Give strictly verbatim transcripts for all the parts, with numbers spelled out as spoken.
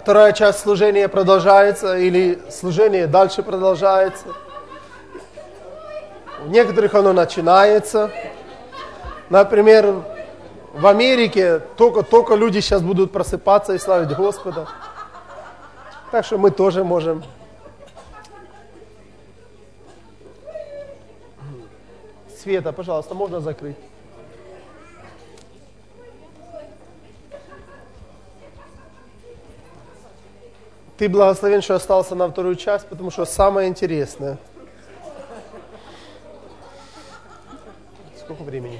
вторая часть служения продолжается, или служение дальше продолжается. У некоторых оно начинается. Например, в Америке только-только люди сейчас будут просыпаться и славить Господа. Так что мы тоже можем. Света, пожалуйста, можно закрыть? Ты благословен, что остался на вторую часть, потому что самое интересное. Сколько времени?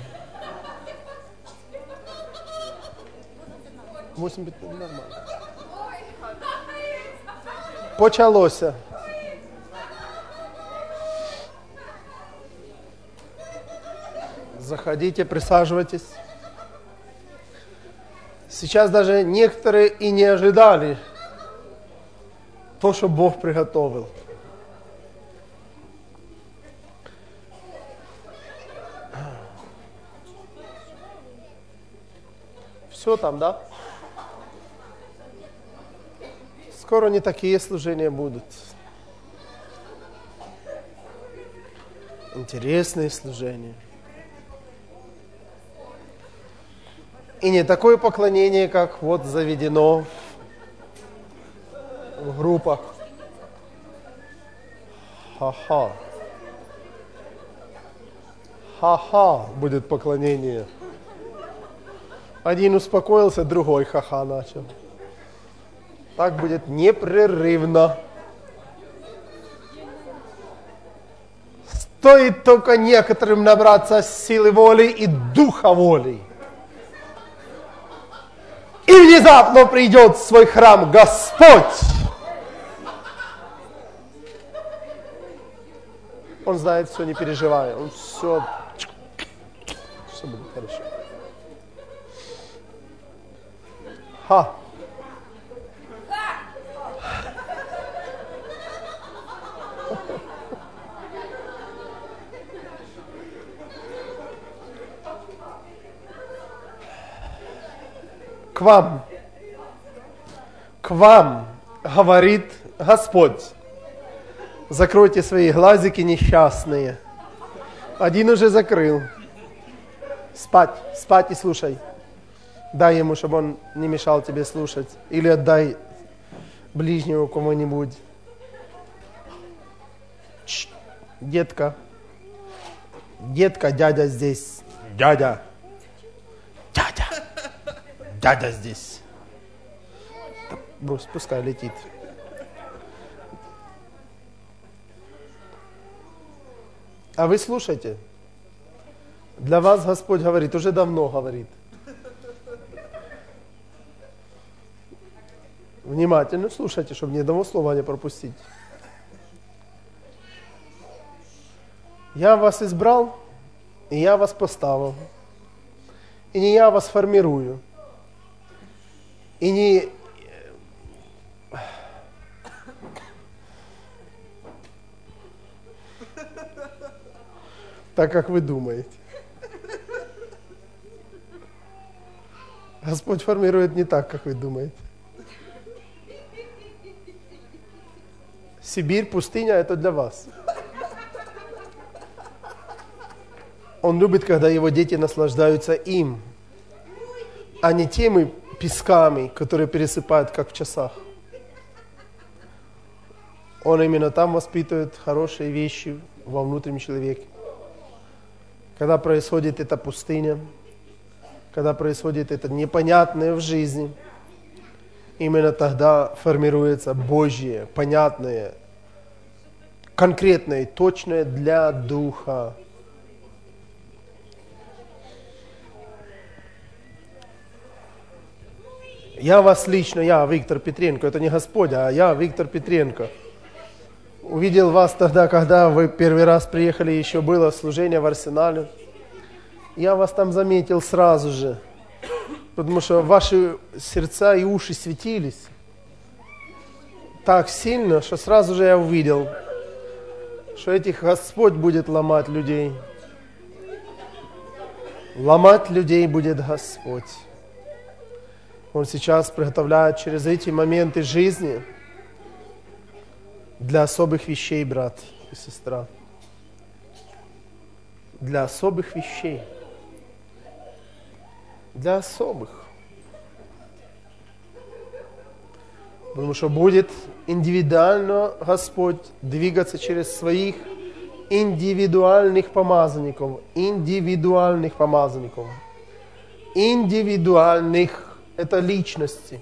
восемь пятнадцать, нормально. Почалося. Заходите, присаживайтесь. Сейчас даже некоторые и не ожидали то, что Бог приготовил. Все там, да? Скоро не такие служения будут. Интересные служения. И не такое поклонение, как вот заведено в группах. Ха-ха. Ха-ха будет поклонение. Один успокоился, другой ха-ха начал. Так будет непрерывно. Стоит только некоторым набраться силы воли и духа воли. И внезапно придет в свой храм Господь. Он знает все, не переживай. Он все... Все будет хорошо. Ха. К вам, к вам говорит Господь. Закройте свои глазики несчастные. Один уже закрыл. Спать, спать и слушай. Дай ему, чтобы он не мешал тебе слушать. Или отдай ближнему кому-нибудь. Ч, детка. Детка, дядя здесь. Дядя. Дядя. Дядя здесь. Брось, пускай летит. А вы слушайте. Для вас Господь говорит, уже давно говорит. Внимательно слушайте, чтобы ни одного слова не пропустить. Я вас избрал, и я вас поставил. И не я вас формирую. И не... так, как вы думаете. Господь формирует не так, как вы думаете. Сибирь, пустыня – это для вас. Он любит, когда его дети наслаждаются им, а не теми песками, которые пересыпают, как в часах. Он именно там воспитывает хорошие вещи во внутреннем человеке. Когда происходит эта пустыня, когда происходит это непонятное в жизни, именно тогда формируется Божье, понятное, конкретное, точное для духа. Я вас лично, я Виктор Петренко, это не Господь, а я Виктор Петренко. Увидел вас тогда, когда вы первый раз приехали, еще было служение в Арсенале. Я вас там заметил сразу же, потому что ваши сердца и уши светились так сильно, что сразу же я увидел, что этих Господь будет ломать людей. Ломать людей будет Господь. Он сейчас приготовляет через эти моменты жизни для особых вещей, брат и сестра. Для особых вещей. Для особых. Потому что будет индивидуально Господь двигаться через своих индивидуальных помазанников. Индивидуальных помазанников. Индивидуальных – это личности.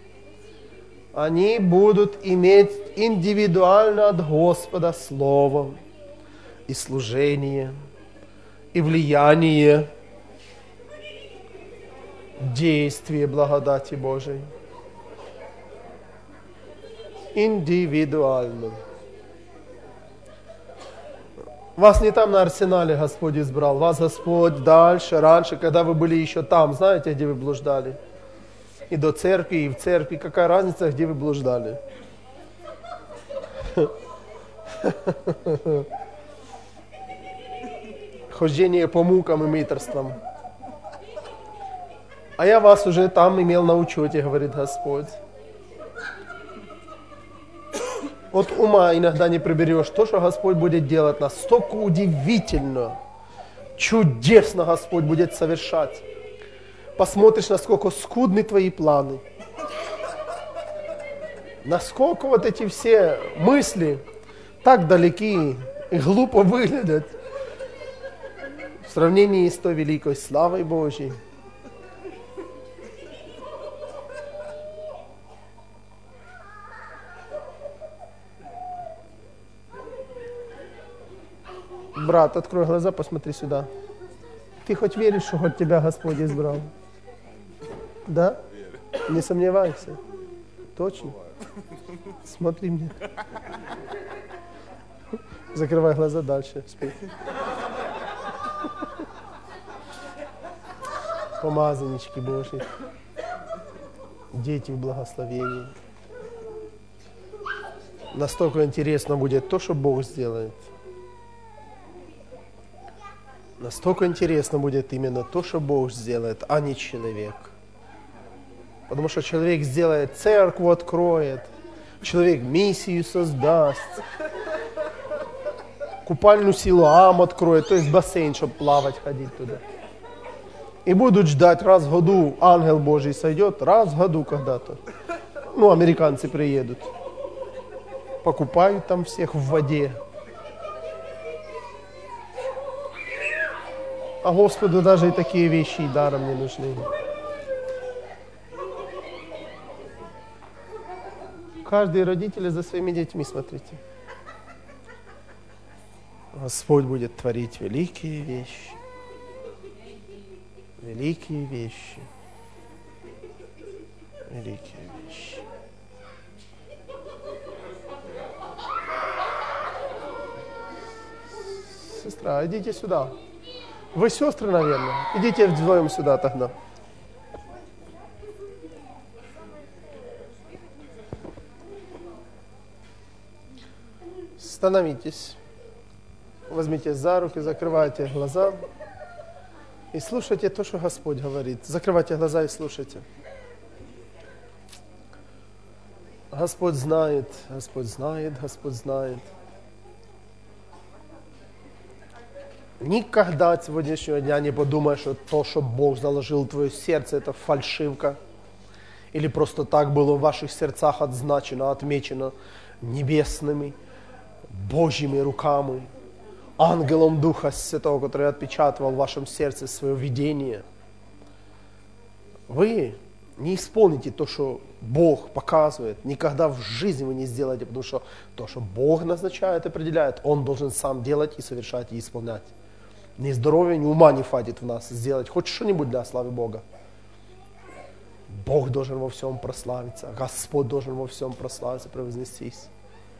Они будут иметь индивидуально от Господа слово и служение, и влияние, действие благодати Божией. Индивидуально. Вас не там на арсенале Господь избрал, вас Господь дальше, раньше, когда вы были еще там, знаете, где вы блуждали? И до церкви, и в церкви. Какая разница, где вы блуждали? Хождение по мукам и мыторствам. А я вас уже там имел на учете, говорит Господь. От ума иногда не приберешь то, что Господь будет делать настолько удивительно, чудесно Господь будет совершать. Посмотришь, насколько скудны твои планы. Насколько вот эти все мысли так далеки и глупо выглядят в сравнении с той великой славой Божьей. Брат, открой глаза, посмотри сюда. Ты хоть веришь, что хоть тебя Господь избрал? Да? Не сомневайся. Точно? Смотри мне. Закрывай глаза дальше. Спи. Помазаннички Божьи. Дети в благословении. Настолько интересно будет то, что Бог сделает. Настолько интересно будет именно то, что Бог сделает, а не человек. Потому что человек сделает церковь, откроет, человек миссию создаст, купальную Силуам откроет, то есть бассейн, чтобы плавать, ходить туда. И будут ждать, раз в году ангел Божий сойдет, раз в году когда-то. Ну, американцы приедут, покупают там всех в воде. А Господу даже и такие вещи и даром не нужны. Каждый родитель за своими детьми, смотрите. Господь будет творить великие вещи. Великие вещи. Великие вещи. Сестра, идите сюда. Вы сестры, наверное. Идите вдвоем сюда тогда. Становитесь. Возьмите за руки, закрывайте глаза. И слушайте то, что Господь говорит. Закрывайте глаза и слушайте. Господь знает, Господь знает, Господь знает. Никогда от сегодняшнего дня не подумай, что то, что Бог заложил в твое сердце, это фальшивка. Или просто так было в ваших сердцах отзначено, отмечено небесными, Божьими руками, ангелом Духа Святого, который отпечатывал в вашем сердце свое видение. Вы не исполните то, что Бог показывает. Никогда в жизни вы не сделаете, потому что то, что Бог назначает, определяет, Он должен сам делать и совершать, и исполнять. Ни здоровья, ни ума не хватит в нас сделать хоть что-нибудь для славы Бога. Бог должен во всем прославиться, Господь должен во всем прославиться, превознестись.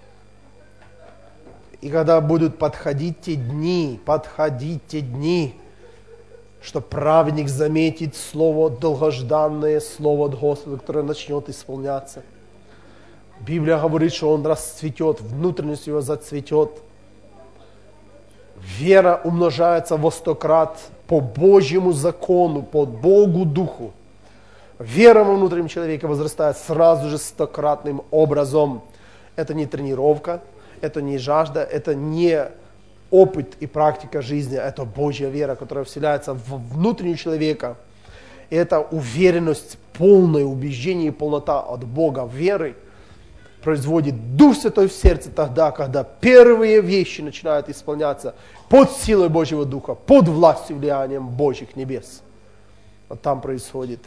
И когда будут подходить те дни, подходить те дни, что праведник заметит слово, долгожданное слово от Господа, которое начнет исполняться. Библия говорит, что он расцветет, внутренность его зацветет. Вера умножается во сто крат по Божьему закону, по Богу Духу. Вера во внутреннем человеке возрастает сразу же стократным образом. Это не тренировка, это не жажда, это не опыт и практика жизни, это Божья вера, которая вселяется в внутреннего человека. И это уверенность, полное убеждение и полнота от Бога веры производит Дух Святой в сердце тогда, когда первые вещи начинают исполняться под силой Божьего Духа, под властью и влиянием Божьих небес. Вот там происходит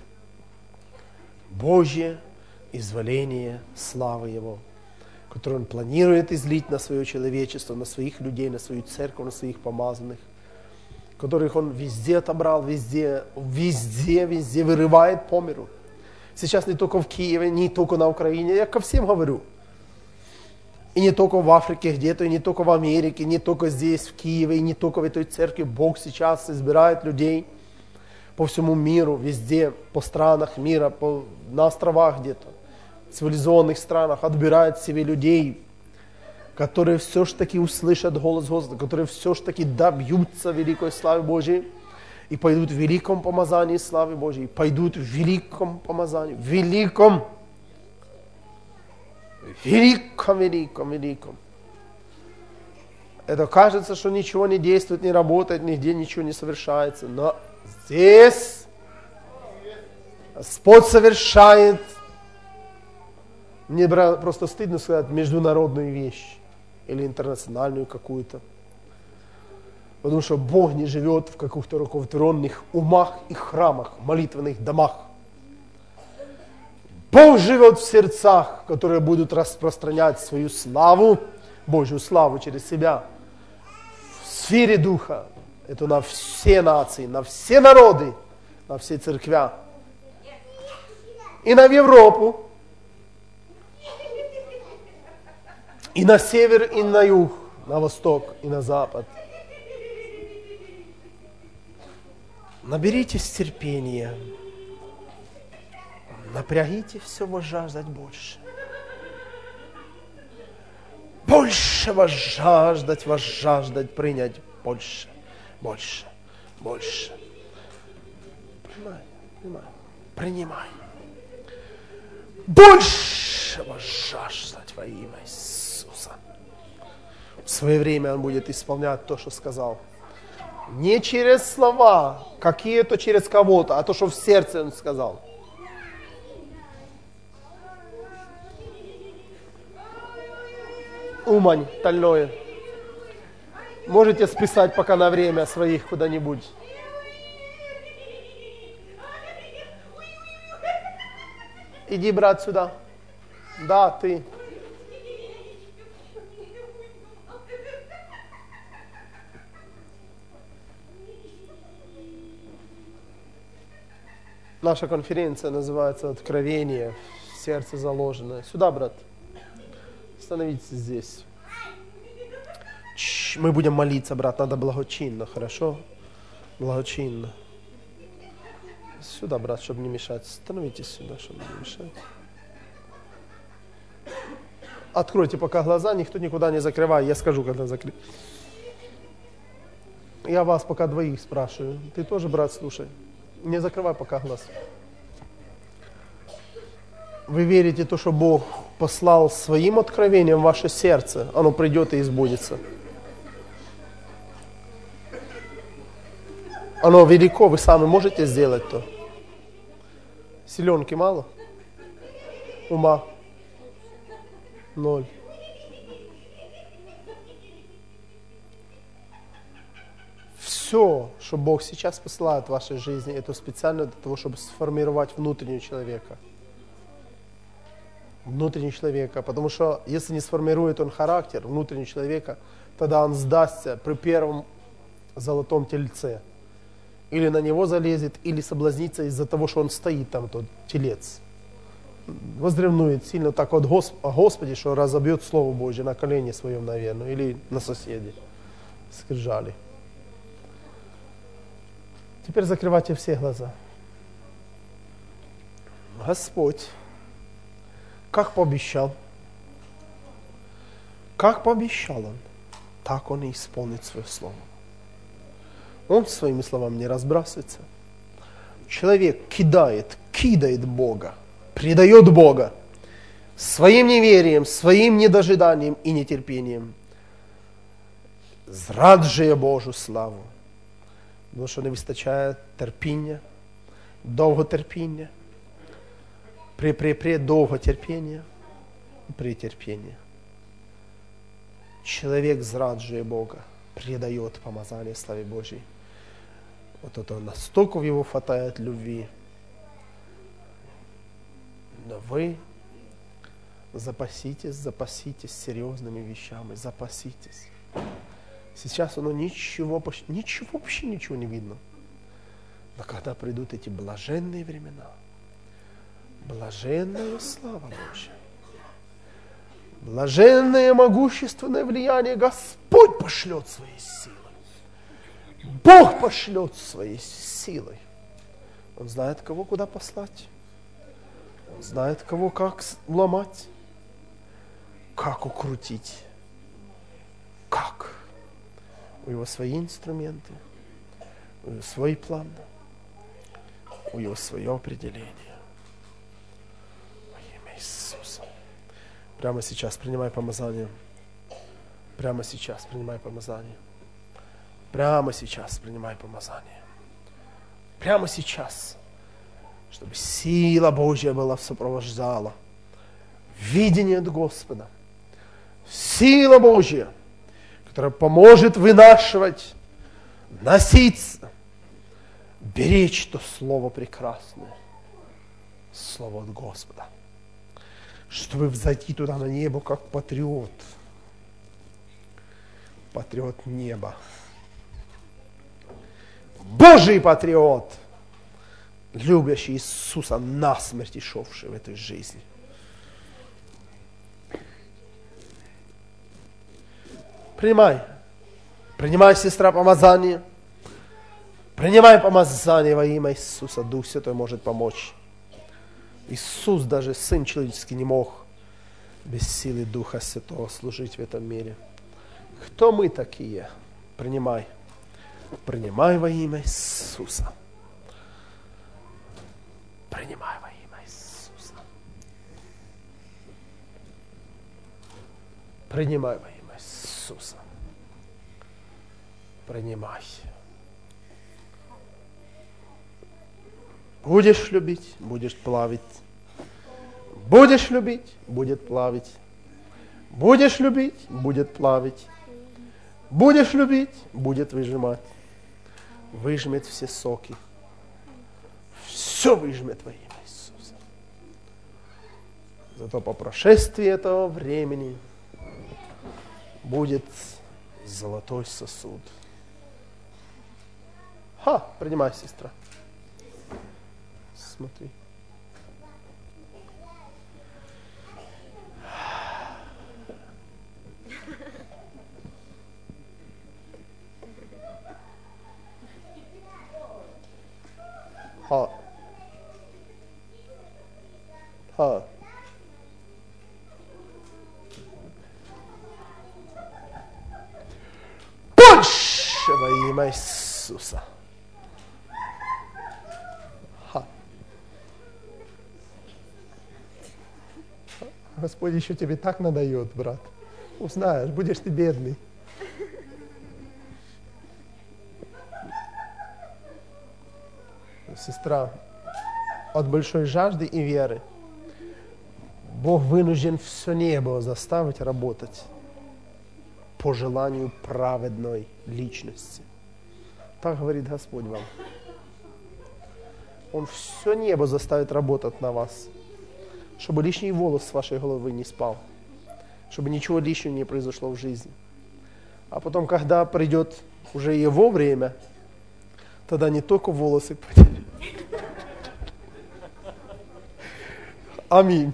Божье изволение славы Его, которое Он планирует излить на свое человечество, на своих людей, на свою церковь, на своих помазанных, которых Он везде отобрал, везде, везде, везде вырывает по миру. Сейчас не только в Киеве, не только на Украине, я ко всем говорю. И не только в Африке где-то, и не только в Америке, не только здесь, в Киеве, и не только в этой церкви. Бог сейчас избирает людей по всему миру, везде, по странах мира, по, на островах где-то, в цивилизованных странах, отбирает себе людей, которые все ж таки услышат голос Господа, которые все ж таки добьются великой славы Божьей и пойдут в великом помазании славы Божьей, пойдут в великом помазании, в великом, великом, великом, великом. Это кажется, что ничего не действует, не работает, нигде ничего не совершается, но здесь Господь совершает, мне просто стыдно сказать, международную вещь или интернациональную какую-то. Потому что Бог не живет в каких-то рукотворенных умах и храмах, молитвенных домах. Бог живет в сердцах, которые будут распространять свою славу, Божью славу через себя в сфере Духа. Это на все нации, на все народы, на все церквя. И на Европу, и на север, и на юг, на восток, и на запад. Наберитесь терпения. Напрягите все вас жаждать больше. Больше вас жаждать, вас жаждать принять больше, больше, больше. Принимай, принимай, принимай. Больше вас жаждать во имя Иисуса. В свое время Он будет исполнять то, что сказал. Не через слова, какие-то через кого-то, а то, что в сердце Он сказал. Умань, тальное. Можете списать пока на время своих куда-нибудь. Иди, брат, сюда. Да, ты. Наша конференция называется «Откровение в сердце заложенное». Сюда, брат. Становитесь здесь. Чш, мы будем молиться, брат. Надо благочинно, хорошо? Благочинно. Сюда, брат, чтобы не мешать. Становитесь сюда, чтобы не мешать. Откройте пока глаза, никто никуда не закрывай. Я скажу, когда закрыть. Я вас пока двоих спрашиваю. Ты тоже, брат, слушай. Не закрывай пока глаз. Вы верите в то, что Бог послал своим откровением в ваше сердце? Оно придет и избудется. Оно велико, вы сами можете сделать то. Силенки мало? Ума? Ноль. Все, что Бог сейчас посылает в вашей жизни, это специально для того, чтобы сформировать внутреннего человека. Внутреннего человека. Потому что если не сформирует он характер внутреннего человека, тогда он сдастся при первом золотом тельце. Или на него залезет, или соблазнится из-за того, что он стоит там, тот телец. Возревнует сильно так от Госп... о Господе, что разобьет Слово Божье на колени своем, наверное, или на соседей. Скрижали. Теперь закрывайте все глаза. Господь, как пообещал, как пообещал Он, так Он и исполнит свое слово. Он своими словами не разбрасывается. человек кидает, кидает Бога, предает Бога своим неверием, своим недожиданием и нетерпением, зраджує Божу славу. Тому що не вистачає терпіння, довготерпіння, при-при-при довготерпіння і претерпіння. Человек зраджує Бога, предает помазание славе Божьей. Вот это настолько в его хватает любви. Но вы запаситесь, запаситесь серьезными вещами, запаситесь. Сейчас оно ничего, ничего, вообще ничего не видно. Но когда придут эти блаженные времена, блаженная слава Божья, блаженное могущественное влияние Господь пошлет своей силой. Бог пошлет своей силой. Он знает, кого куда послать. Он знает, кого как ломать. Как укрутить. Как. У него свои инструменты. У него свой план. У него свое определение. Во имя Иисуса. Прямо сейчас принимай помазание. Прямо сейчас принимай помазание. Прямо сейчас принимай помазание. Прямо сейчас. Чтобы сила Божья была сопровождала. Видение от Господа. Сила Божья, которая поможет вынашивать, носиться, беречь то слово прекрасное. Слово от Господа. Чтобы взойти туда на небо, как патриот. Патриот неба. Божий патриот, любящий Иисуса насмерть и шовший в этой жизни. Принимай. Принимай, сестра, помазание. Принимай помазание во имя Иисуса. Дух Святой может помочь. Иисус, даже Сын Человеческий, не мог без силы Духа Святого служить в этом мире. Кто мы такие? Принимай. Принимай во имя Иисуса. Принимай во имя Иисуса. Принимай во имя Иисуса. Принимай. Будешь любить, будешь плавить. Будешь любить, будет плавить. Будешь любить, будет плавить. Будешь любить, будет выжимать. Выжмет все соки. Все выжмет во имя Иисуса. Зато по прошествии этого времени будет золотой сосуд. Ха, принимай, сестра. Смотри. Ха. Ха. Больше во имя Иисуса. Ха. Господь еще тебе так надает, брат. Узнаешь, будешь ты бедный. Сестра, от большой жажды и веры Бог вынужден все небо заставить работать по желанию праведной личности. Так говорит Господь вам. Он все небо заставит работать на вас, чтобы лишний волос с вашей головы не спал, чтобы ничего лишнего не произошло в жизни. А потом, когда придет уже его время, тогда не только волосы потеряют. Аминь.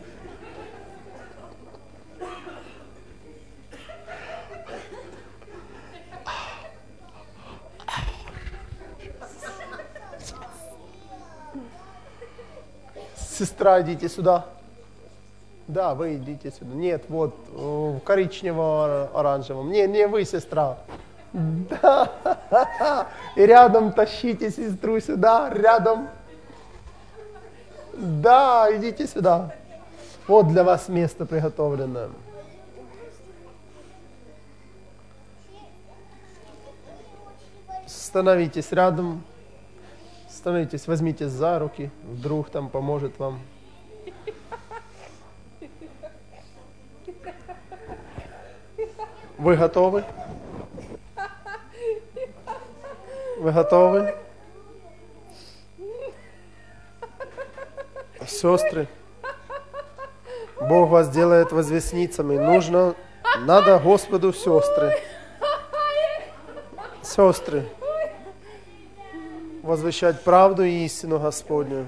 Сестра, идите сюда. Да, вы идите сюда. Нет, вот в коричнево-оранжевом. Не, не вы, сестра. Да. И рядом тащите сестру сюда, рядом. Да, идите сюда. Вот для вас место приготовлено. Становитесь рядом. Становитесь, возьмите за руки. Вдруг там поможет вам. Вы готовы? Вы готовы? Сестры, Бог вас делает возвестницами. Нужно, надо Господу сестры. Сестры, возвещать правду и истину Господню.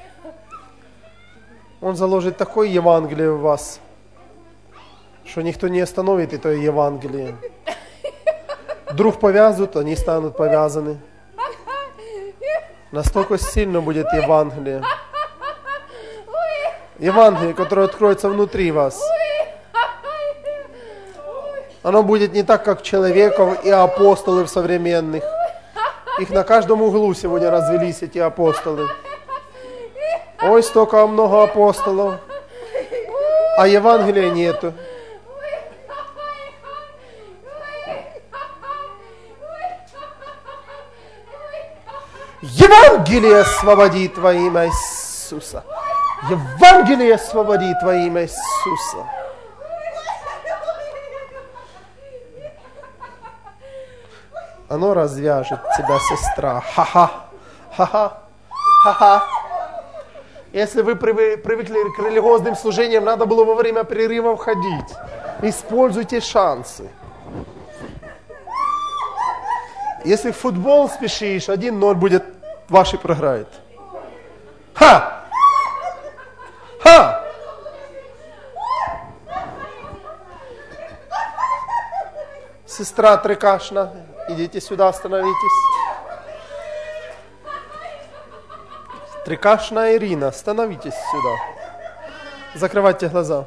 Он заложит такое Евангелие в вас, что никто не остановит это Евангелие. Вдруг повязут, они станут повязаны. Настолько сильно будет Евангелие. Евангелие, которое откроется внутри вас. Оно будет не так, как человеков и апостолов современных. Их на каждом углу сегодня развелись, эти апостолы. Ой, столько много апостолов, а Евангелия нету. Евангелие освободит во имя Иисуса. Евангелие освободит во имя Иисуса. Оно развяжет тебя, сестра. Ха-ха. Ха-ха. Ха-ха. Если вы привыкли к религиозным служениям, надо было во время перерывов ходить. Используйте шансы. Если в футбол спешишь, один ноль будет, ваши проиграет. Ха! Ха! Сестра Трикашна, идите сюда, остановитесь. Трикашна Ирина, остановитесь сюда. Закрывайте глаза.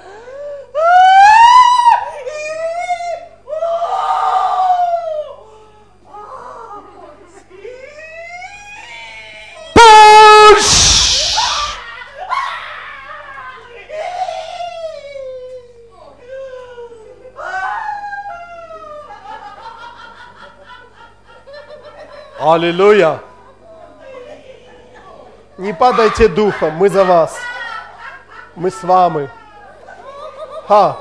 Аллилуйя! Не падайте духом, мы за вас. Мы с вами. Ха!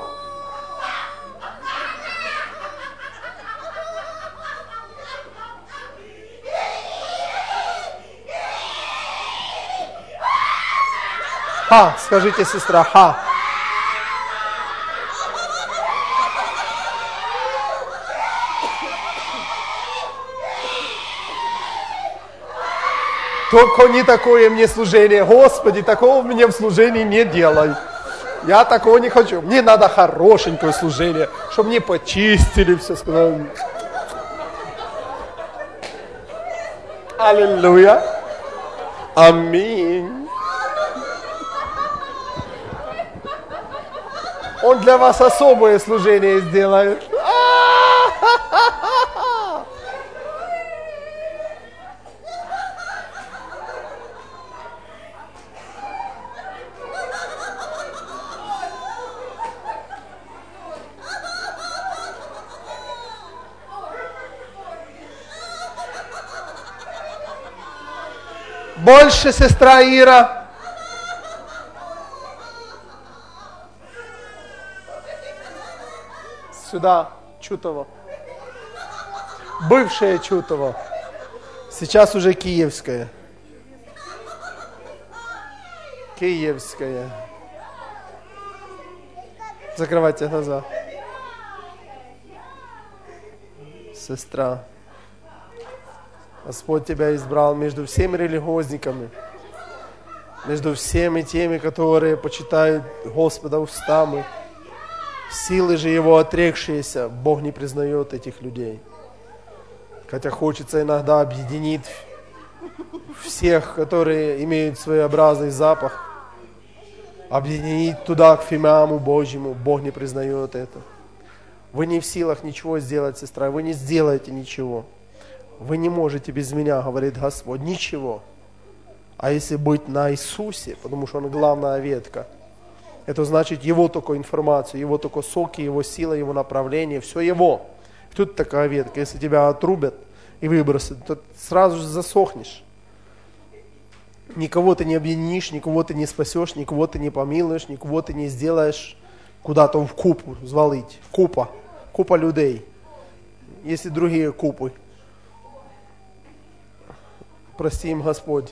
Ха! Скажите, сестра, ха! Только не такое мне служение. Господи, такого мне в служении не делай. Я такого не хочу. Мне надо хорошенькое служение, чтобы мне почистили все, сказали. Аллилуйя. Аминь. Он для вас особое служение сделает. Больше, сестра Ира. Сюда, Чутово. Бывшая Чутово. Сейчас уже Киевская. Киевская. Закрывайте глаза. Сестра. Господь тебя избрал между всеми религиозниками, между всеми теми, которые почитают Господа устами. Силы же Его отрекшиеся, Бог не признает этих людей. Хотя хочется иногда объединить всех, которые имеют своеобразный запах, объединить туда к фимиаму Божьему. Бог не признает это. Вы не в силах ничего сделать, сестра, вы не сделаете ничего. Вы не можете без меня, говорит Господь, ничего. А если быть на Иисусе, потому что Он главная ветка, это значит Его только информацию, Его только соки, Его сила, Его направление, все Его. Кто ты такая ветка? Если тебя отрубят и выбросят, то сразу же засохнешь. Никого ты не объединишь, никого ты не спасешь, никого ты не помилуешь, никого ты не сделаешь куда-то в купу звалить. Купа. Купа людей. Есть и другие купы. Прости им, Господь.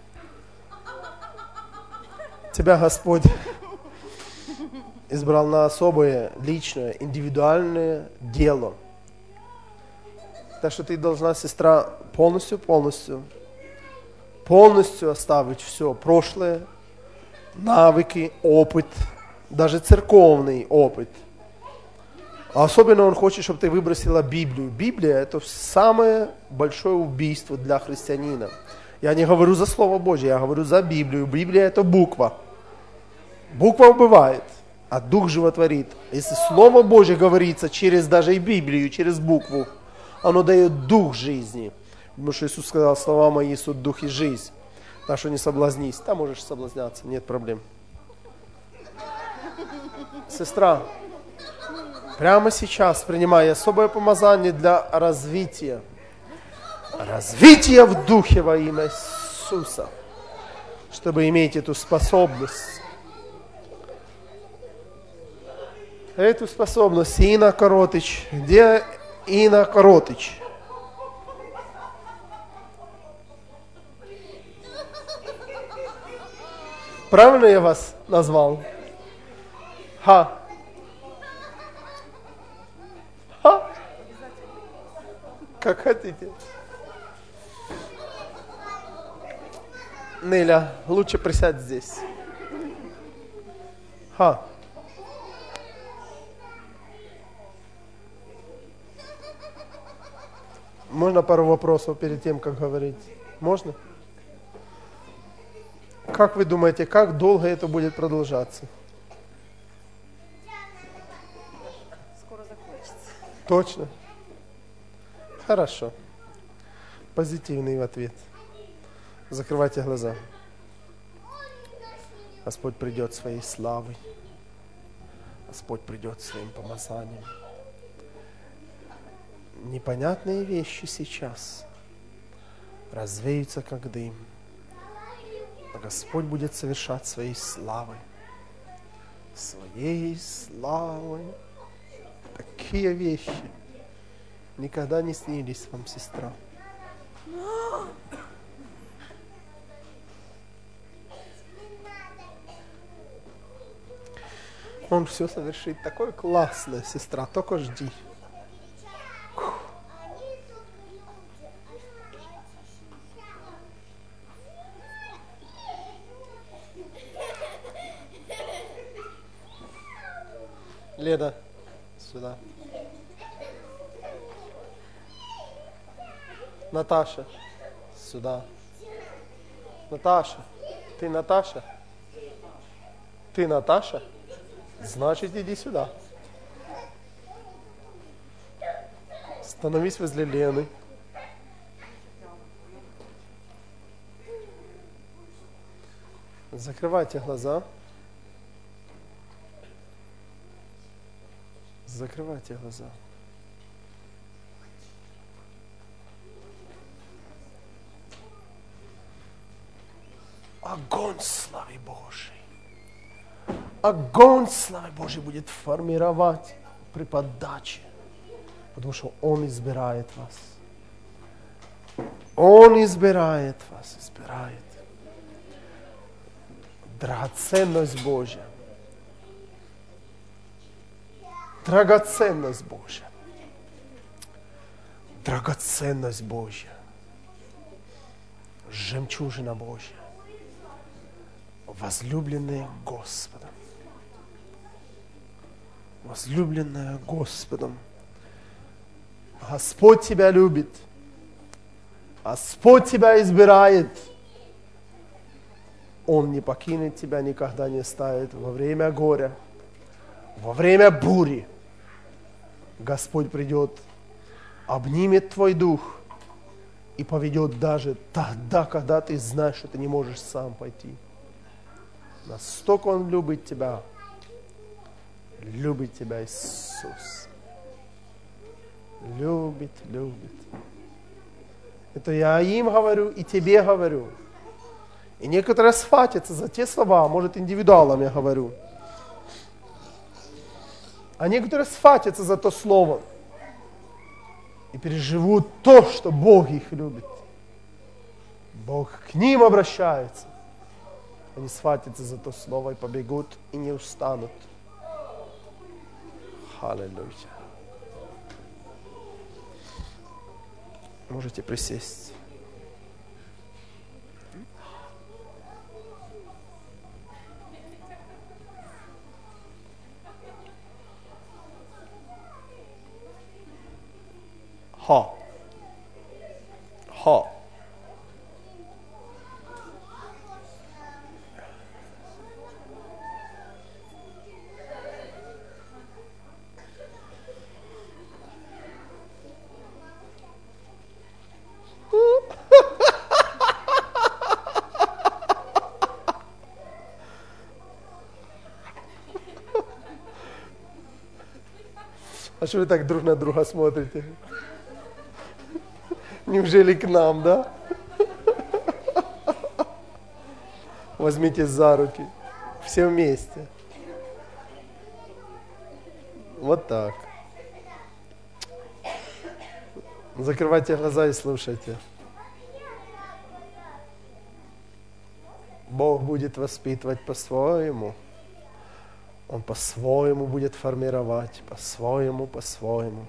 Тебя Господь избрал на особое, личное, индивидуальное дело. Так что ты должна, сестра, полностью, полностью, полностью оставить все прошлое, навыки, опыт, даже церковный опыт. А особенно Он хочет, чтобы ты выбросила Библию. Библия – это самое большое убийство для христианина. Я не говорю за Слово Божье, я говорю за Библию. Библия – это буква. Буква убивает, а Дух животворит. Если Слово Божье говорится через даже и Библию, через букву, оно дает дух жизни. Потому что Иисус сказал, слова мои суть дух и жизнь. Так что не соблазнись. Там можешь соблазняться, нет проблем. Сестра, прямо сейчас принимай особое помазание для развития. Развитие в духе во имя Иисуса. Чтобы иметь эту способность. Эту способность Инна Коротыч. Где Инна Коротыч? Правильно я вас назвал? Ха. Ха. Как хотите. Неля, лучше присядь здесь. Ха. Можно пару вопросов перед тем, как говорить? Можно? Как вы думаете, как долго это будет продолжаться? Скоро закончится. Точно? Хорошо. Позитивный ответ. Закрывайте глаза. Господь придет своей славой. Господь придет своим помазанием. Непонятные вещи сейчас развеются, как дым. Но Господь будет совершать своей славой. Своей славой. Такие вещи никогда не снились вам, сестра. Он все совершит. Такое классное, сестра. Только жди. Леда, сюда. Наташа, сюда. Наташа, ты Наташа? Ты Наташа? Значит, иди сюда. Становись возле Лены. Закрывайте глаза. Закрывайте глаза. Огонь славы Божией. Огонь славы Божией будет формировать при подаче. Потому что Он избирает вас. Он избирает вас, избирает. Драгоценность Божья. Драгоценность Божья. Драгоценность Божья. Жемчужина Божья. Возлюбленные Господом. Возлюбленная Господом. Господь тебя любит. Господь тебя избирает. Он не покинет тебя, никогда не оставит во время горя, во время бури. Господь придет, обнимет твой дух и поведет даже тогда, когда ты знаешь, что ты не можешь сам пойти. Настолько Он любит тебя. Любит тебя Иисус. Любит, любит. Это я им говорю и тебе говорю. И некоторые схватятся за те слова, может, индивидуалам я говорю. А некоторые схватятся за то слово и переживут то, что Бог их любит. Бог к ним обращается. Они схватятся за то слово и побегут, и не устанут. Аллилуйя. Можете присесть. Ха. Ха. А что вы так друг на друга смотрите? Неужели к нам, да? Возьмитесь за руки. Все вместе. Вот так. Закрывайте глаза и слушайте. Бог будет воспитывать по-своему. Он по-своему будет формировать, по-своему, по-своему.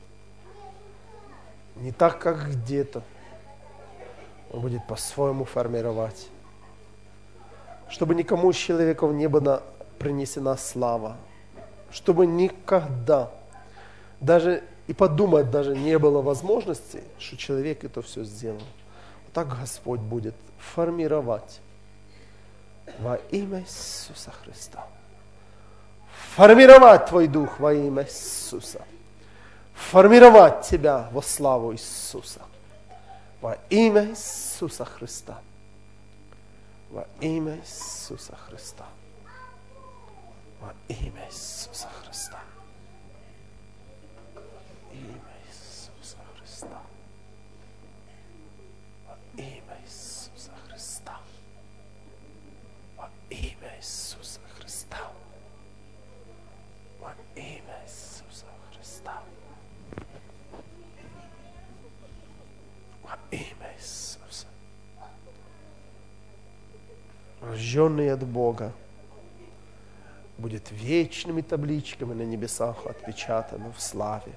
Не так, как где-то. Он будет по-своему формировать. Чтобы никому из человеков не была принесена слава. Чтобы никогда, даже и подумать даже не было возможности, что человек это все сделал. Так Господь будет формировать во имя Иисуса Христа. Формировать твой дух во имя Иисуса. Формировать тебя во славу Иисуса. Во имя Иисуса Христа. Во имя Иисуса Христа. Во имя Иисуса Христа. Имя Иисуса Христа. Во имя Иисуса Христа. Во имя Иисуса Христа. Во имя Иисуса Христа. Во имя Иисуса. Рожденный от Бога будет вечными табличками на небесах отпечатано в славе.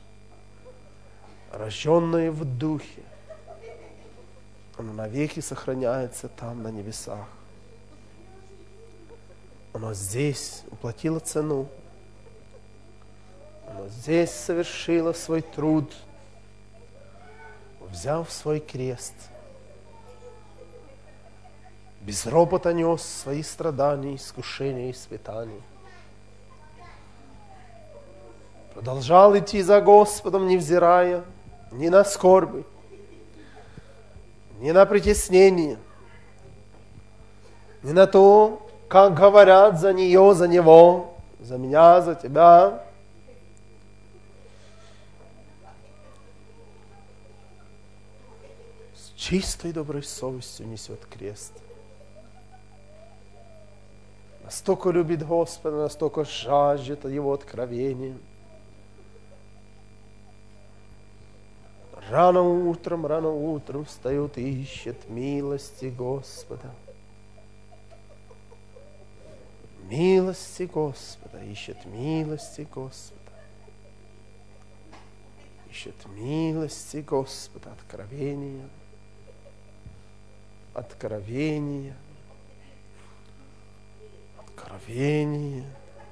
Рожденное в духе, оно навеки сохраняется там на небесах. Оно здесь уплатило цену. Оно здесь совершило свой труд, взяв свой крест. Без ропота нес свои страдания, искушения и испытания. Продолжал идти за Господом, невзирая ни на скорби, ни на притеснение, ни на то, как говорят за нее, за него, за меня, за тебя. С чистой доброй совестью несет крест. Настолько любит Господа, настолько жаждет Его откровения. Рано утром, рано утром встает и ищет милости Господа. Милости Господа, ищет милости Господа. Ищет милости Господа, откровения. Откровения. Откровение.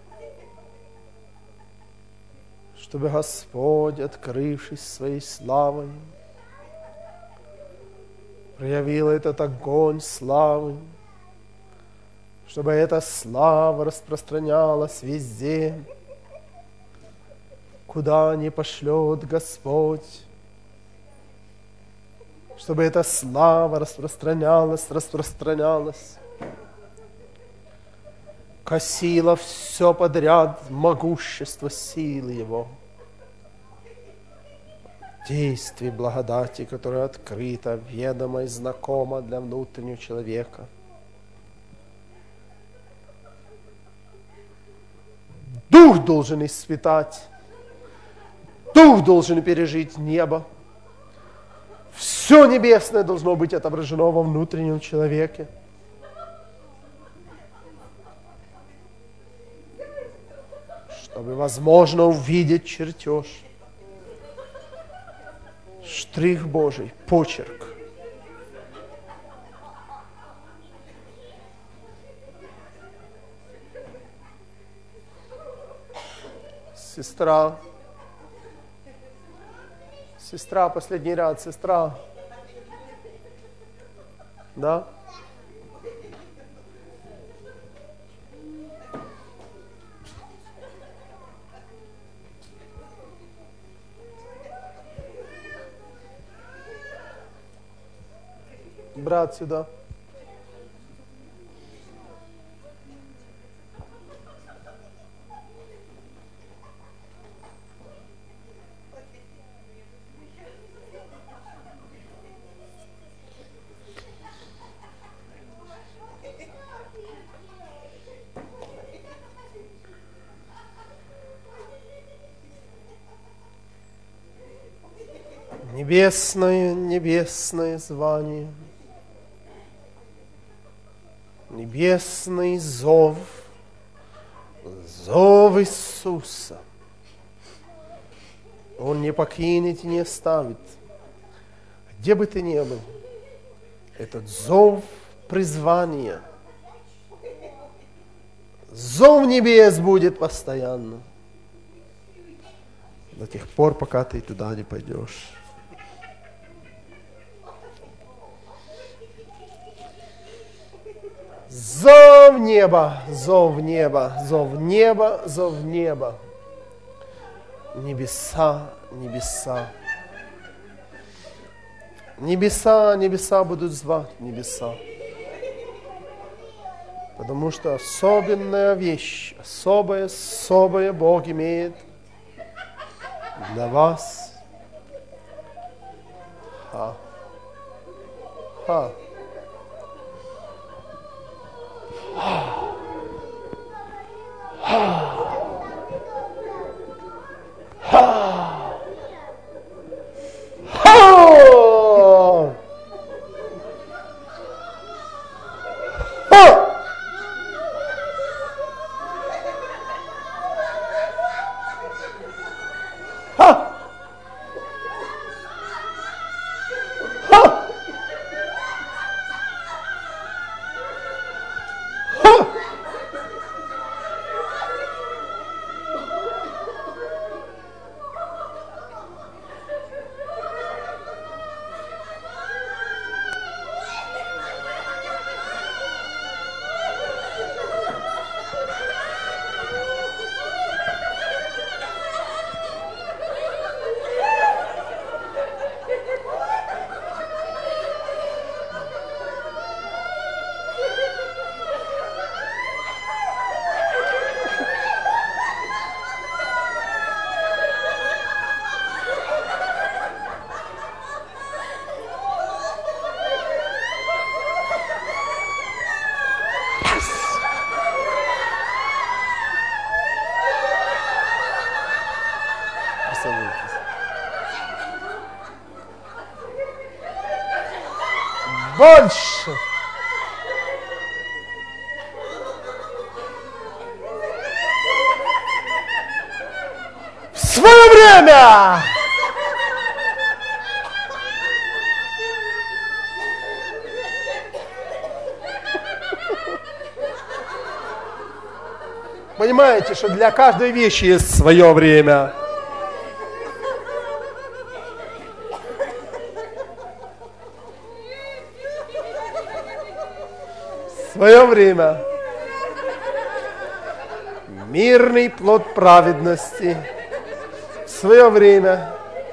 Чтобы Господь, открывшись своей славой, проявил этот огонь славы, чтобы эта слава распространялась везде, куда не пошлет Господь, чтобы эта слава распространялась, распространялась, косила все подряд могущество силы Его, действие благодати, которое открыто, ведомо и знакомо для внутреннего человека. Дух должен испытать, Дух должен пережить небо. Все небесное должно быть отображено во внутреннем человеке. Чтобы возможно увидеть чертеж, штрих Божий, почерк. Сестра, сестра, последний ряд, сестра. Да? Брат, сюда. Небесное, небесное звание, небесный зов, зов Иисуса. Он не покинет и не оставит. Где бы ты ни был, этот зов призвания, зов небес будет постоянно, до тех пор, пока ты туда не пойдешь. Зов неба, зов неба, зов неба, зов неба. Небеса, небеса. Небеса, небеса будут звать небеса. Потому что особенная вещь, особая, особая Бог имеет для вас. Ха. Ха. Больше. В свое время. Понимаете, что для каждой вещи есть свое время. Свое время. Мирный плод праведности свое время.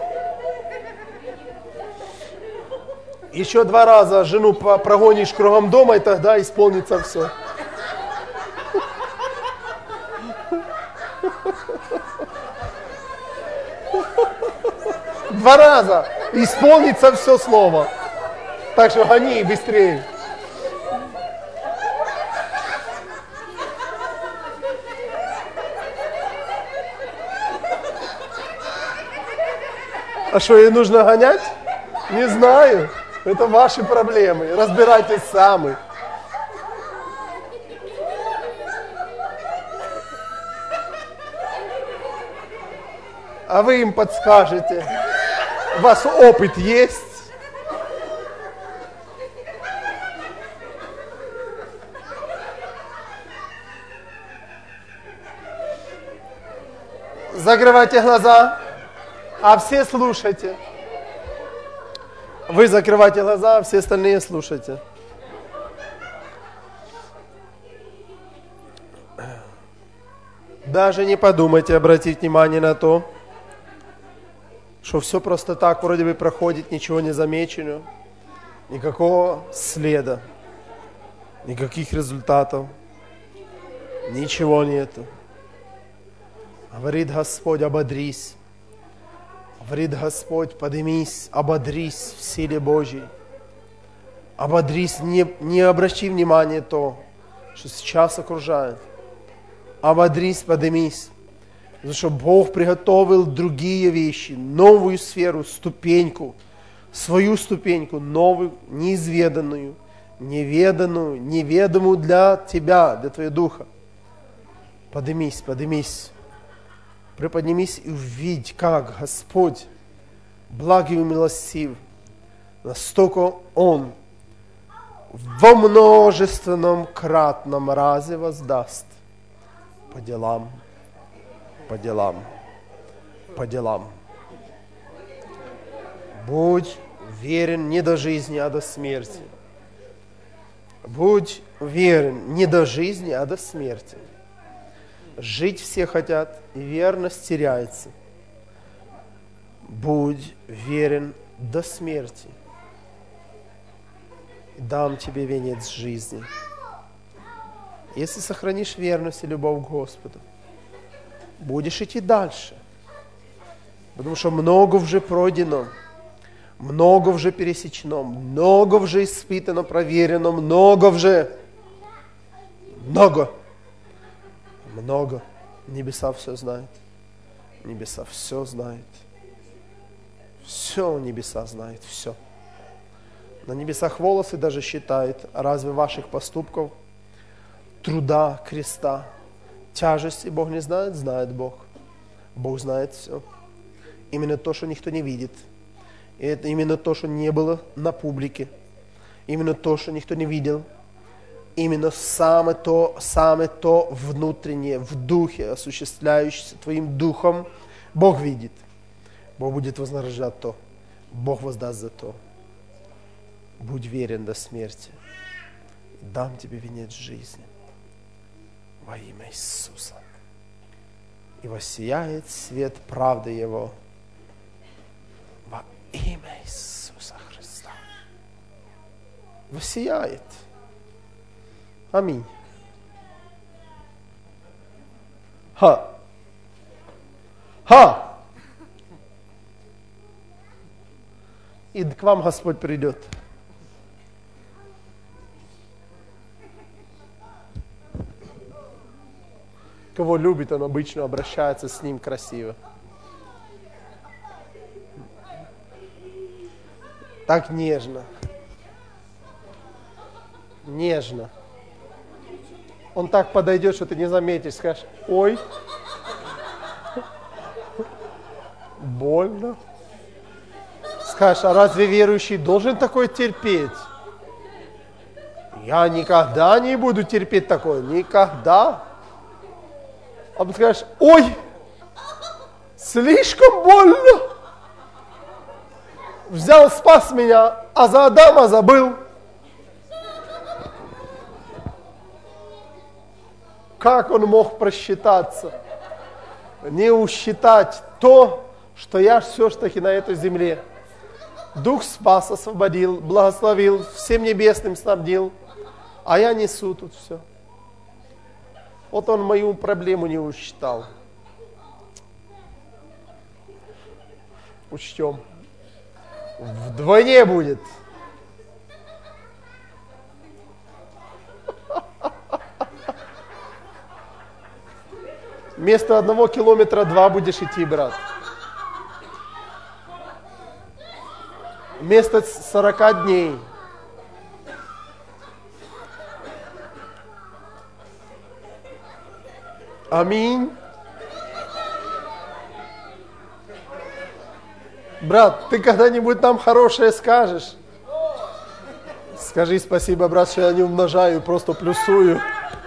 Еще два раза жену прогонишь кругом дома, и тогда исполнится все. Два раза исполнится все слово. Так что гони быстрее. А что, ей нужно гонять? Не знаю. Это ваши проблемы. Разбирайтесь сами. А вы им подскажете. У вас опыт есть? Закрывайте глаза, а все слушайте. Вы закрывайте глаза, а все остальные слушайте. Даже не подумайте обратить внимание на то, что все просто так вроде бы проходит, ничего не замечено, никакого следа, никаких результатов, ничего нету. Говорит Господь, ободрись. Говорит Господь, поднимись, ободрись в силе Божьей. Ободрись, не, не обращай внимания на то, что сейчас окружает. Ободрись, поднимись. Потому что Бог приготовил другие вещи, новую сферу, ступеньку, свою ступеньку, новую, неизведанную, неведанную, неведомую для тебя, для твоего духа. Поднимись, поднимись. Приподнимись и увидь, как Господь, благий и милостив, настолько Он во множественном кратном разе воздаст по делам, по делам, по делам. Будь уверен не до жизни, а до смерти. Будь уверен не до жизни, а до смерти. Жить все хотят, и верность теряется. Будь верен до смерти. И дам тебе венец жизни. Если сохранишь верность и любовь к Господу, будешь идти дальше. Потому что много уже пройдено, много уже пересечено, много уже испытано, проверено, много уже, много. Много. Небеса все знают. Небеса все знают. Все небеса знают. Все. На небесах волосы даже считают. А разве ваших поступков, труда, креста, тяжести Бог не знает? Знает Бог. Бог знает все. Именно то, что никто не видит. И это именно то, что не было на публике. Именно то, что никто не видел. Именно самое то, самое то внутреннее, в духе, осуществляющееся твоим духом, Бог видит. Бог будет вознаграждать то. Бог воздаст за то. Будь верен до смерти. Дам тебе венец жизни. Во имя Иисуса. И воссияет свет правды Его. Во имя Иисуса Христа. Воссияет. Аминь. Ха. Ха. И к вам Господь придет. Кого любит, он обычно обращается с ним красиво. Так нежно. Нежно. Он так подойдет, что ты не заметишь, скажешь, ой, больно. Скажешь, а разве верующий должен такое терпеть? Я никогда не буду терпеть такое, никогда. А потом скажешь, ой, слишком больно. Взял, спас меня, а за Адама забыл. Как он мог просчитаться, не усчитать то, что я все ж таки на этой земле. Дух спас, освободил, благословил, всем небесным снабдил, а я несу тут все. Вот он мою проблему не учитал. Учтем. Вдвойне будет. Вместо одного километра два будешь идти, брат. Вместо сорока дней. Аминь. Брат, ты когда-нибудь нам хорошее скажешь? Скажи спасибо, брат, что я не умножаю, просто плюсую.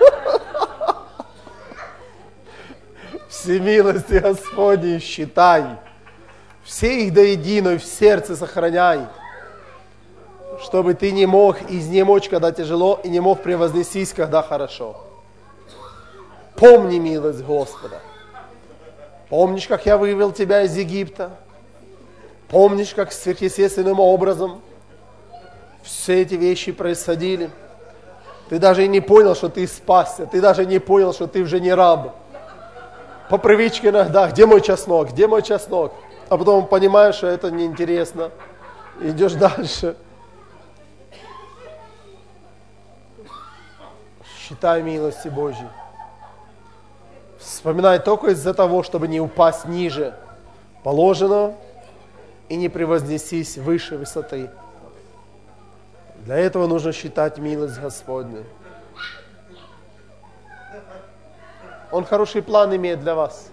Все милости Господни считай. Все их до единой в сердце сохраняй. Чтобы ты не мог изнемочь, когда тяжело, и не мог превознестись, когда хорошо. Помни милость Господа. Помнишь, как я вывел тебя из Египта? Помнишь, как сверхъестественным образом все эти вещи происходили? Ты даже и не понял, что ты спасся. Ты даже не понял, что ты уже не раб. По привычке иногда, где мой чеснок, где мой чеснок? А потом понимаешь, что это неинтересно. Идешь дальше. Считай милости Божьей. Вспоминай только из-за того, чтобы не упасть ниже положенного и не превознестись выше высоты. Для этого нужно считать милость Господню. Он хороший план имеет для вас.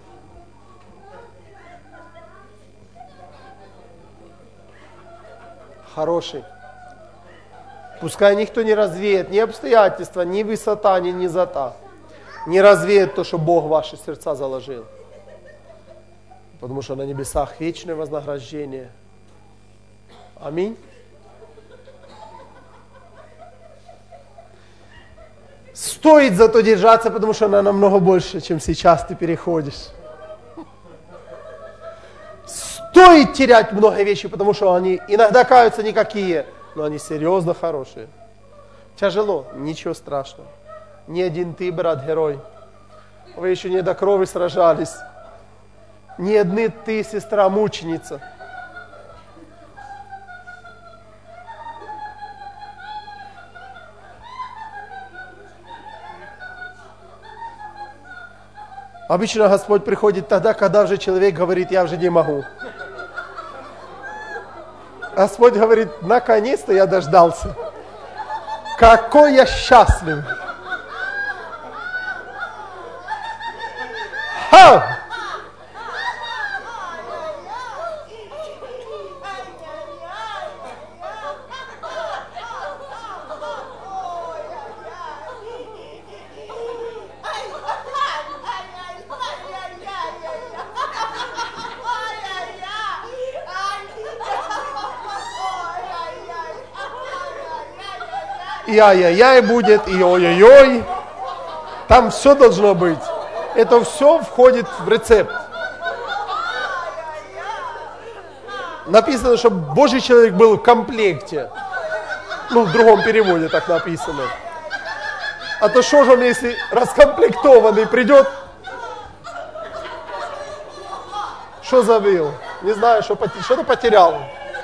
Хороший. Пускай никто не развеет ни обстоятельства, ни высота, ни низота. Не развеет то, что Бог в ваши сердца заложил. Потому что на небесах вечное вознаграждение. Аминь. Стоит зато держаться, потому что она намного больше, чем сейчас ты переходишь. Стоит терять много вещей, потому что они иногда кажутся никакие, но они серьезно хорошие. Тяжело, ничего страшного. Не один ты, брат, герой. Вы еще не до крови сражались. Не одни ты, сестра, мученица. Обычно Господь приходит тогда, когда уже человек говорит, я уже не могу. Господь говорит, наконец-то я дождался. Какой я счастлив. Ха! И ай-яй-яй будет, и ой-ой-ой. Там все должно быть. Это все входит в рецепт. Написано, что Божий человек был в комплекте. Ну, в другом переводе так написано. А то что же он, если раскомплектованный придет? Что забыл? Не знаю, что что-то потерял.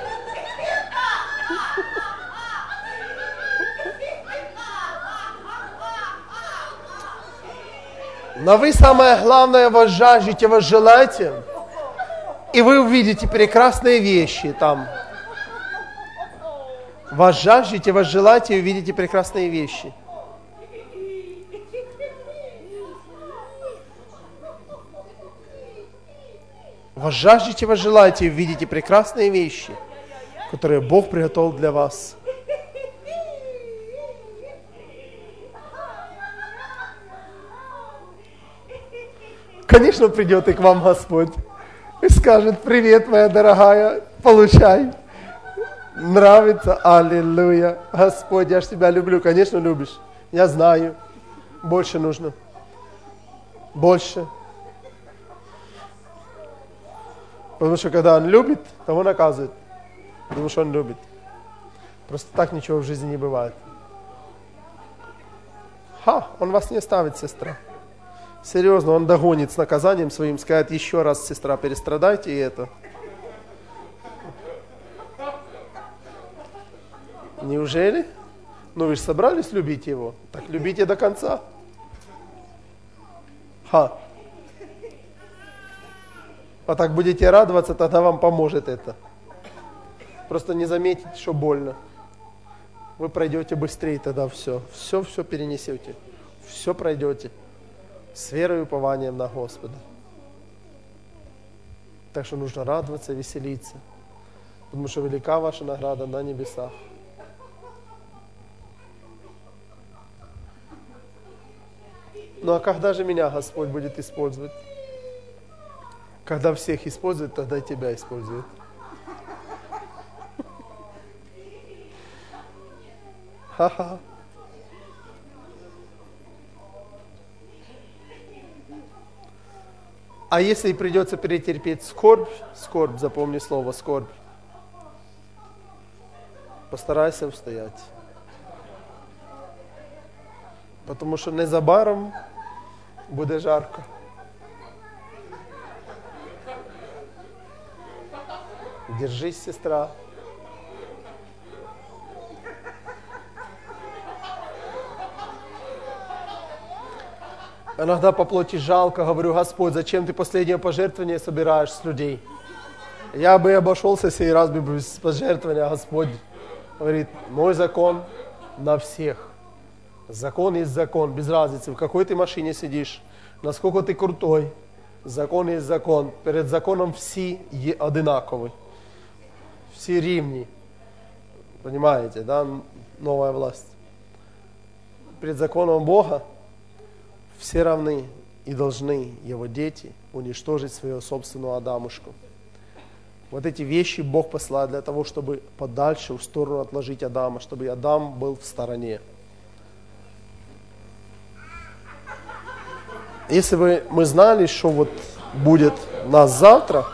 Но вы самое главное возжаждете, возжелайте, и вы увидите прекрасные вещи там. Возжаждете, возжелайте и увидите прекрасные вещи. Возжаждете, возжелайте и увидите прекрасные вещи, которые Бог приготовил для вас. Конечно, придет и к вам Господь и скажет, привет, моя дорогая, получай. Нравится? Аллилуйя. Господь, я ж тебя люблю. Конечно, любишь. Я знаю. Больше нужно. Больше. Потому что когда Он любит, того наказывает. Потому что Он любит. Просто так ничего в жизни не бывает. Ха, Он вас не оставит, сестра. Серьезно, Он догонит с наказанием своим, скажет еще раз, сестра, перестрадайте и это. Неужели? Ну вы же собрались любить Его. Так любите до конца. Ха. А так будете радоваться, тогда вам поможет это. Просто не заметите, что больно. Вы пройдете быстрее тогда все. Все, все перенесете. Все пройдете. С верой и упованием на Господа. Так что нужно радоваться, веселиться. Потому что велика ваша награда на небесах. Ну а когда же меня Господь будет использовать? Когда всех использует, тогда и тебя использует. Ха-ха. А если и придется перетерпеть скорбь, скорбь, запомни слово скорбь, постарайся устоять. Потому що незабаром буде жарко. Держись, сестра. Иногда по плоти жалко, говорю: Господь, зачем ты последнее пожертвование собираешь с людей? Я бы обошелся сей раз бы без пожертвования, Господь говорит: мой закон на всех. Закон есть закон, без разницы, в какой ты машине сидишь, насколько ты крутой. Закон есть закон. Перед законом все одинаковы. Все равны. Понимаете, да? Новая власть. Перед законом Бога все равны и должны Его дети уничтожить своего собственного Адамушку. Вот эти вещи Бог послал для того, чтобы подальше, в сторону отложить Адама, чтобы Адам был в стороне. Если бы мы знали, что вот будет нас завтра,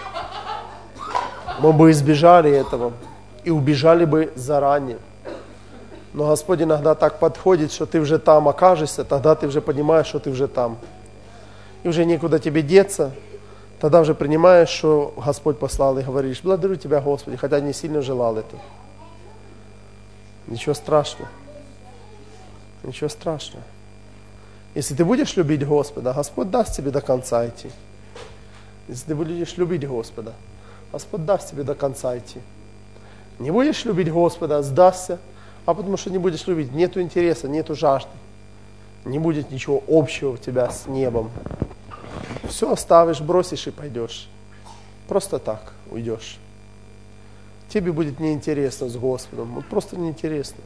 мы бы избежали этого и убежали бы заранее. Но Господь иногда так подходит, что ты уже там окажешься, тогда ты уже понимаешь, что ты уже там. И уже некуда тебе деться, тогда уже принимаешь, что Господь послал, и говоришь: благодарю Тебя, Господи, хотя не сильно желал это. Ничего страшного. Ничего страшного. Если ты будешь любить Господа, Господь даст тебе до конца идти. Если ты будешь любить Господа, Господь даст тебе до конца идти. Не будешь любить Господа, сдастся, а потому что не будешь любить, нету интереса, нету жажды. Не будет ничего общего у тебя с небом. Все оставишь, бросишь и пойдешь. Просто так уйдешь. Тебе будет неинтересно с Господом, вот просто неинтересно.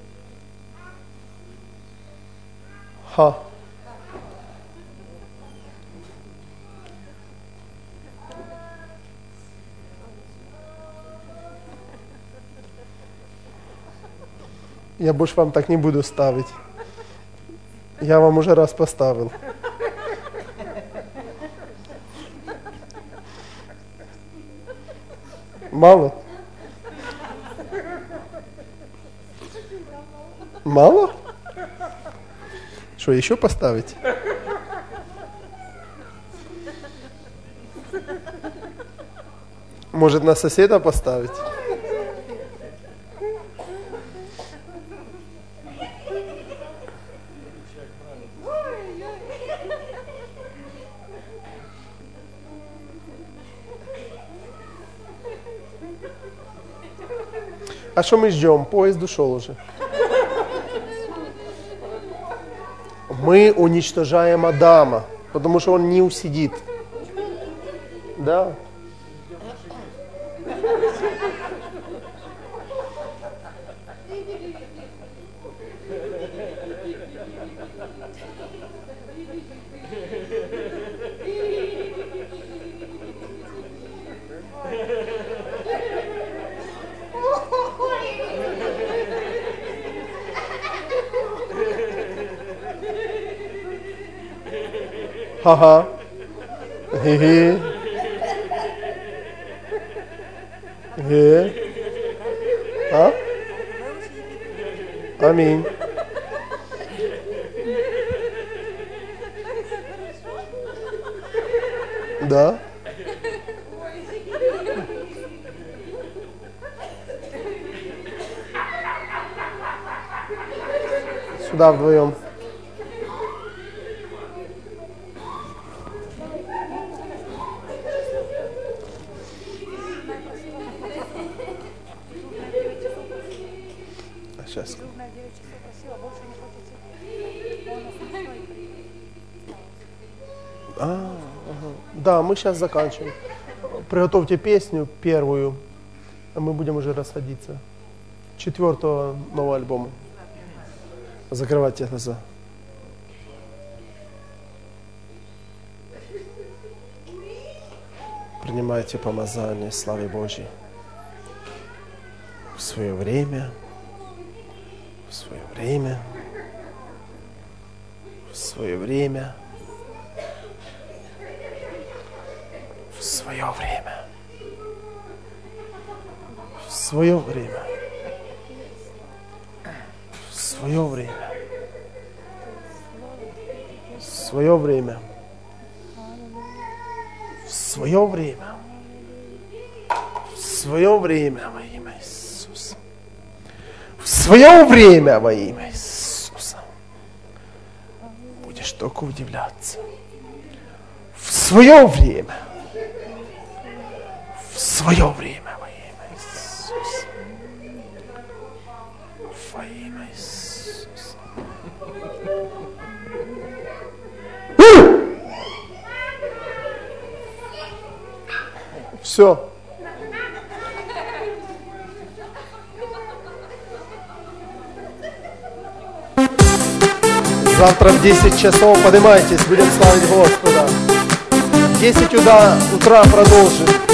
Ха. Я больше вам так не буду ставить. Я вам уже раз поставил. Мало? Мало? Что, еще поставить? Может, на соседа поставить? А что мы ждем? Поезд ушел уже. Мы уничтожаем Адама, потому что он не усидит. Да. Ха-ха. Хе-хе. Э? А? Аминь. Да. Сюда вдвоем. А сейчас. А, ага. Да, мы сейчас заканчиваем. Приготовьте песню первую, а мы будем уже расходиться. Четвертого нового альбома. Закрывайте глаза. Принимайте помазание славы Божьей. В свое время, в свое время, в свое время, в свое время, в свое время, в свое время, в свое время, в свое время, в свое время во имя Иисуса. В свое время во имя Иисуса. Будешь только удивляться. В свое время. В свое время во имя Иисуса. Во имя Иисуса. Все. Завтра в десять часов поднимайтесь, будем славить Господа. В десять утра продолжим.